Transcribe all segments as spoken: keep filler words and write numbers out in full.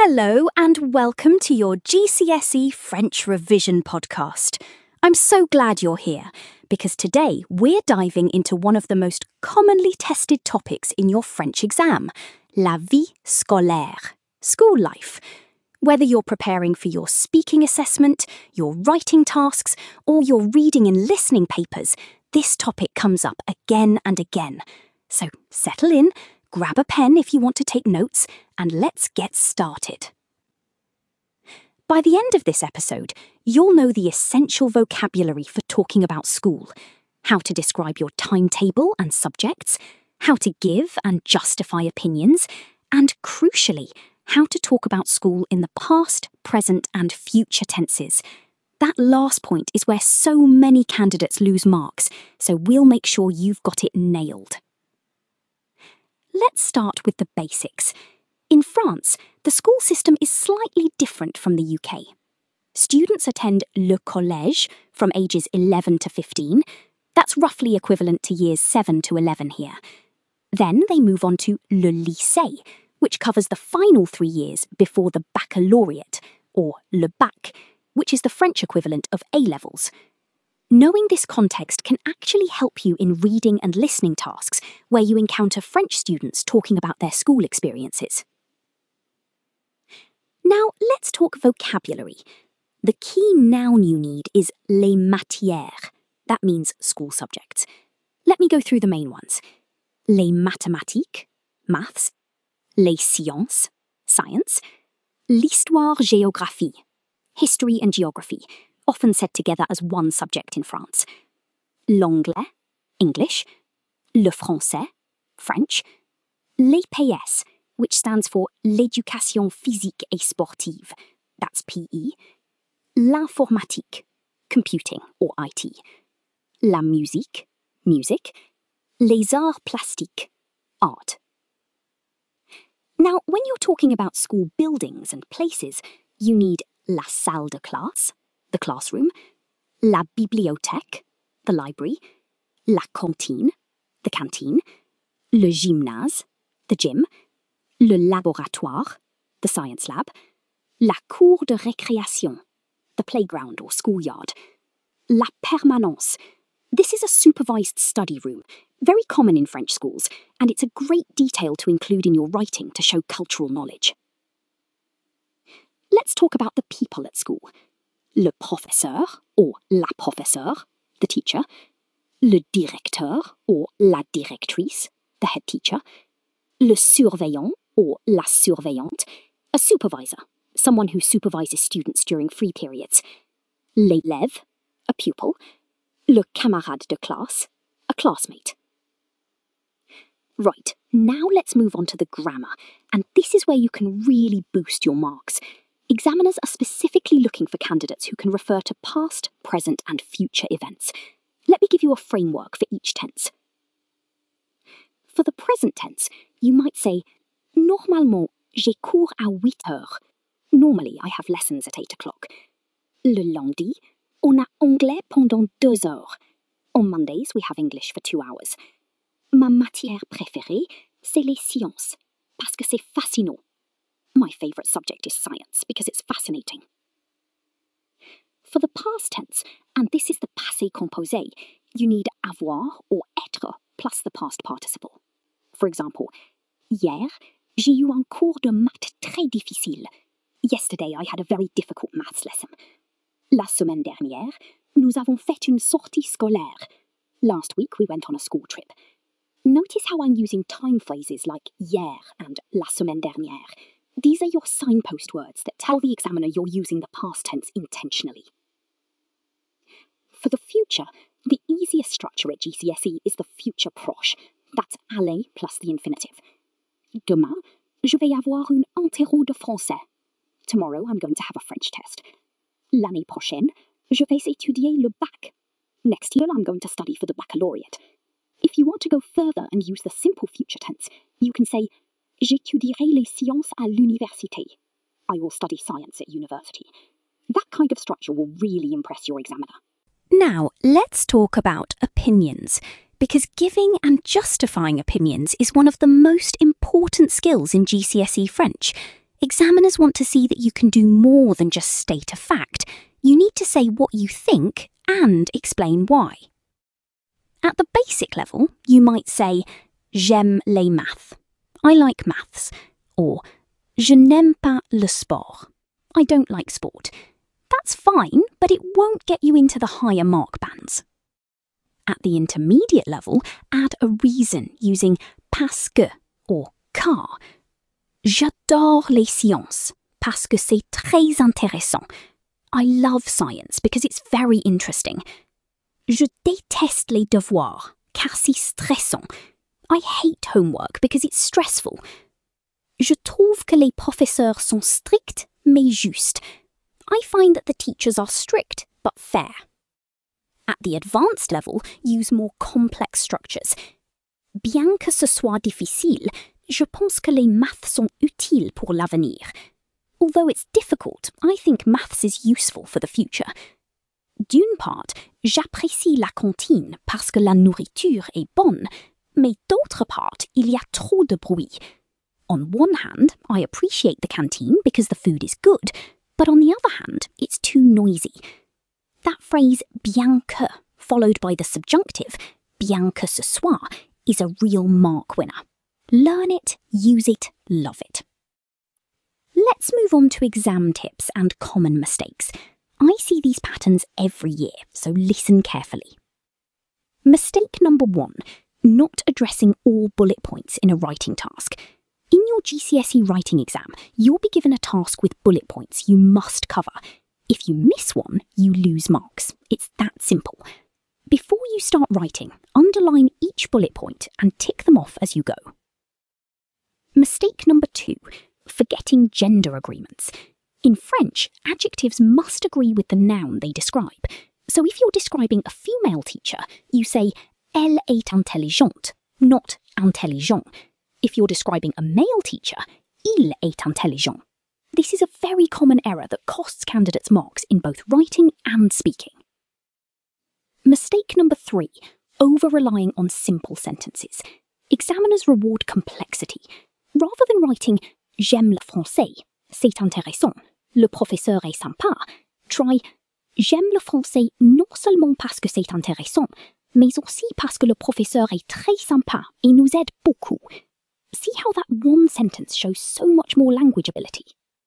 Hello and welcome to your G C S E French Revision podcast. I'm so glad you're here because today we're diving into one of the most commonly tested topics in your French exam, la vie scolaire, school life. Whether you're preparing for your speaking assessment, your writing tasks, or your reading and listening papers, this topic comes up again and again. So settle in, grab a pen if you want to take notes, and let's get started. By the end of this episode, you'll know the essential vocabulary for talking about school, how to describe your timetable and subjects, how to give and justify opinions, and crucially, how to talk about school in the past, present, and future tenses. That last point is where so many candidates lose marks, so we'll make sure you've got it nailed. Let's start with the basics. In France, the school system is slightly different from the U K. Students attend le collège from ages eleven to fifteen. That's roughly equivalent to years seven to eleven here. Then they move on to le lycée, which covers the final three years before the baccalaureate, or le bac, which is the French equivalent of A-levels. Knowing this context can actually help you in reading and listening tasks where you encounter French students talking about their school experiences. Now, let's talk vocabulary. The key noun you need is les matières. That means school subjects. Let me go through the main ones. Les mathématiques, maths. Les sciences, science. L'histoire-géographie, history and geography, often said together as one subject in France. L'anglais, English. Le français, French. L'E P S, which stands for l'éducation physique et sportive, that's P E. L'informatique, computing or I T. La musique, music. Les arts plastiques, art. Now, when you're talking about school buildings and places, you need la salle de classe, the classroom, la bibliothèque, the library, la cantine, the canteen, le gymnase, the gym, le laboratoire, the science lab, la cour de récréation, the playground or schoolyard, la permanence. This is a supervised study room, very common in French schools, and it's a great detail to include in your writing to show cultural knowledge. Let's talk about the people at school. Le professeur, or la professeure, the teacher. Le directeur, or la directrice, the head teacher. Le surveillant, or la surveillante, a supervisor, someone who supervises students during free periods. L'élève, a pupil. Le camarade de classe, a classmate. Right, now let's move on to the grammar, and this is where you can really boost your marks. Examiners are specifically looking for candidates who can refer to past, present, and future events. Let me give you a framework for each tense. For the present tense, you might say, Normalement, j'ai cours à huit heures. Normally, I have lessons at eight o'clock. Le lundi, on a anglais pendant deux heures. On Mondays, we have English for two hours. Ma matière préférée, c'est les sciences, parce que c'est fascinant. My favourite subject is science because it's fascinating. For the past tense, and this is the passé composé, you need avoir or être plus the past participle. For example, hier, j'ai eu un cours de maths très difficile. Yesterday I had a very difficult maths lesson. La semaine dernière, nous avons fait une sortie scolaire. Last week we went on a school trip. Notice how I'm using time phrases like hier and la semaine dernière. These are your signpost words that tell the examiner you're using the past tense intentionally. For the future, the easiest structure at G C S E is the future proche. That's aller plus the infinitive. Demain, je vais avoir un interro de français. Tomorrow I'm going to have a French test. L'année prochaine, je vais étudier le bac. Next year I'm going to study for the baccalaureate. If you want to go further and use the simple future tense, you can say J'étudierai les sciences à l'université. I will study science at university. That kind of structure will really impress your examiner. Now, let's talk about opinions, because giving and justifying opinions is one of the most important skills in G C S E French. Examiners want to see that you can do more than just state a fact. You need to say what you think and explain why. At the basic level, you might say, J'aime les maths. I like maths. Or, Je n'aime pas le sport. I don't like sport. That's fine, but it won't get you into the higher mark bands. At the intermediate level, add a reason using parce que or car. J'adore les sciences parce que c'est très intéressant. I love science because it's very interesting. Je déteste les devoirs car c'est stressant. I hate homework because it's stressful. Je trouve que les professeurs sont stricts mais justes. I find that the teachers are strict but fair. At the advanced level, use more complex structures. Bien que ce soit difficile, je pense que les maths sont utiles pour l'avenir. Although it's difficult, I think maths is useful for the future. D'une part, j'apprécie la cantine parce que la nourriture est bonne, mais d'autre part, il y a trop de bruit. On one hand, I appreciate the canteen because the food is good, but on the other hand, it's too noisy. That phrase bien que, followed by the subjunctive bien que ce soit, is a real mark winner. Learn it, use it, love it. Let's move on to exam tips and common mistakes. I see these patterns every year, so listen carefully. Mistake number one, not addressing all bullet points in a writing task. In your G C S E writing exam, you'll be given a task with bullet points you must cover. If you miss one, you lose marks. It's that simple. Before you start writing, underline each bullet point and tick them off as you go. Mistake number two, forgetting gender agreements. In French, adjectives must agree with the noun they describe. So if you're describing a female teacher, you say elle est intelligente, not intelligent. If you're describing a male teacher, il est intelligent. This is a very common error that costs candidates marks in both writing and speaking. Mistake number three, over-relying on simple sentences. Examiners reward complexity. Rather than writing J'aime le français, c'est intéressant, le professeur est sympa, try J'aime le français non seulement parce que c'est intéressant, mais aussi parce que le professeur est très sympa et nous aide beaucoup. See how that one sentence shows so much more language ability?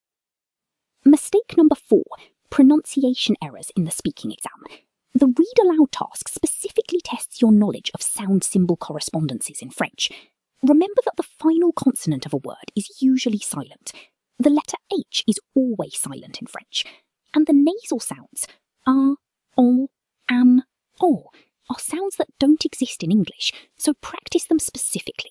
Mistake number four, pronunciation errors in the speaking exam. The read aloud task specifically tests your knowledge of sound symbol correspondences in French. Remember that the final consonant of a word is usually silent. The letter H is always silent in French. And the nasal sounds, ah, on, an, or, are sounds that don't exist in English, so practice them specifically.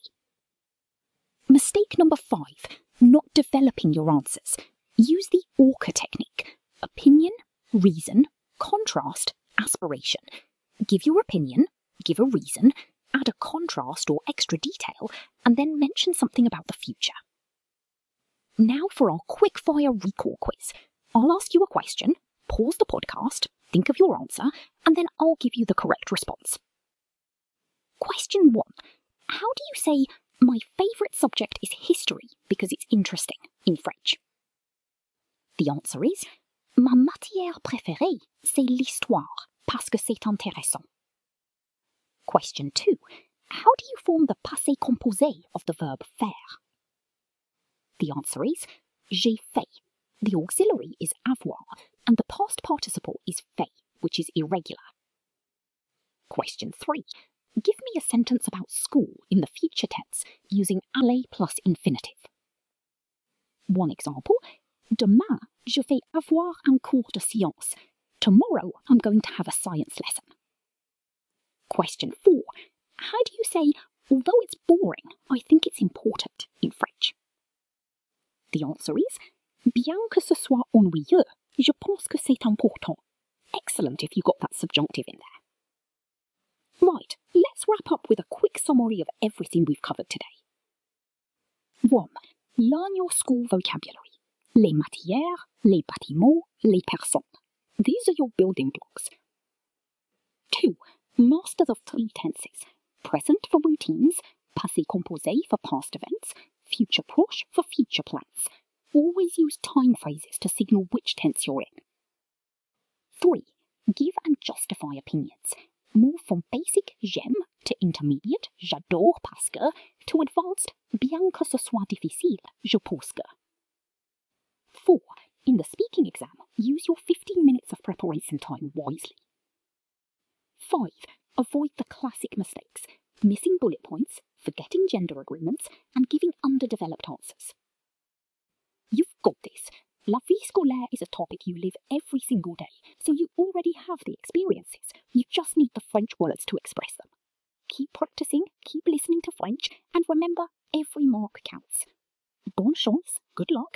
Mistake number five, not developing your answers. Use the ORCA technique. Opinion, reason, contrast, aspiration. Give your opinion, give a reason, add a contrast or extra detail, and then mention something about the future. Now for our quick-fire recall quiz. I'll ask you a question, pause the podcast, think of your answer, and then I'll give you the correct response. Question one. How do you say, my favourite subject is history because it's interesting in French? The answer is, ma matière préférée, c'est l'histoire, parce que c'est intéressant. Question two. How do you form the passé composé of the verb faire? The answer is, j'ai fait. The auxiliary is avoir, and the past participle is fait, which is irregular. Question three. Give me a sentence about school in the future tense using aller plus infinitive. One example. Demain, je vais avoir un cours de sciences. Tomorrow, I'm going to have a science lesson. Question four. How do you say, although it's boring, I think it's important in French? The answer is, bien que ce soit ennuyeux, je pense que c'est important. Excellent if you got that subjunctive in there. Right, let's wrap up with a quick summary of everything we've covered today. one. Learn your school vocabulary. Les matières, les bâtiments, les personnes. These are your building blocks. two. Master the three tenses. Present for routines, passé composé for past events, future proche for future plans. Always use time phrases to signal which tense you're in. three. Give and justify opinions. Move from basic j'aime to intermediate j'adore parce que to advanced bien que ce soit difficile, je pense que. four. In the speaking exam, use your fifteen minutes of preparation time wisely. five. Avoid the classic mistakes, missing bullet points, forgetting gender agreements, and giving underdeveloped answers. You've got this. La vie scolaire is a topic you live every single day, so you already have the experiences. You just need the French words to express them. Keep practicing, keep listening to French, and remember, every mark counts. Bonne chance, good luck,